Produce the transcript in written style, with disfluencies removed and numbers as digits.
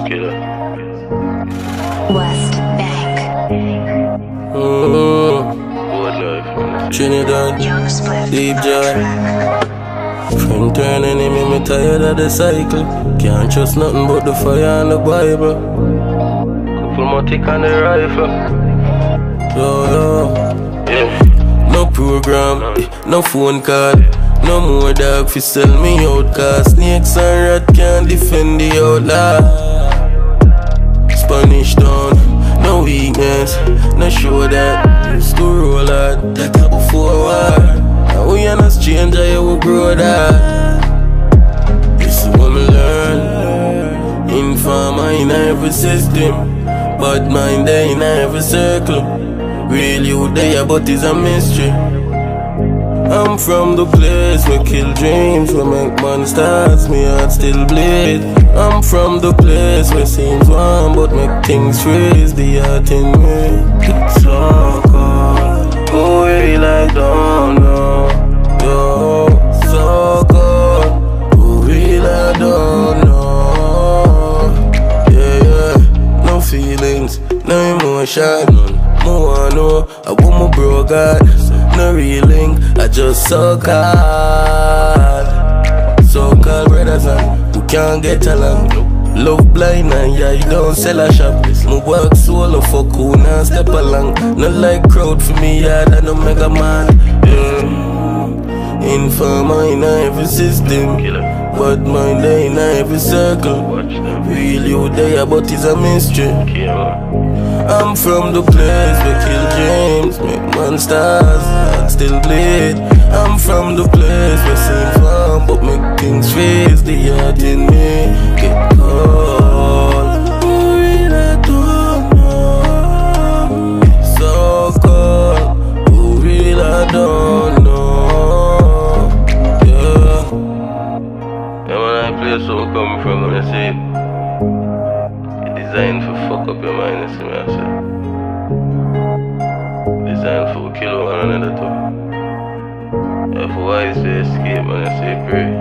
West Bank. Trinidad, Young Split. Deep Joy. From turning him, me tired of the cycle. Can't trust nothing but the fire and the Bible. Couple more tick on the rifle. Yo. No program, no phone call. No more dog fi sell me out, cause snakes and rat can't defend the outlaw. Spanish town, no weakness, no show that. Used to roll out, that before war. Now we are not stranger, yeah we grow that. This is what me learn. Informer in every system, bad mind there in every circle. Real you there, but it's a mystery. I'm from the place where kill dreams, where make monsters, me heart still bleed. I'm from the place where seems warm, but make things freeze, the heart in me. It's so cold, who really like don't know. Yo, so cold, who really don't know. Yeah, no feelings, no emotion. I know I want my bro God, no reeling, I just so called brothers and who can't get along. Love blind and yeah, you don't sell a shop. My work solo, fuck who now step along. Not like crowd for me, yeah, that no mega man. Informer in every system, bad mind there in every circle. Real you there, but it's a mystery. I'm from the place where kill dreams, make monsters, heart still bleed. I'm from the place where seems warm, but make things freeze, the heart in me get cold. Who really don't know? So cold, who really don't know? Yeah, when I play so come from, when I say designed for fuck up your mind, you see me I say. Designed for kill one another too. Yeah, for why you say escape, man, I say pray.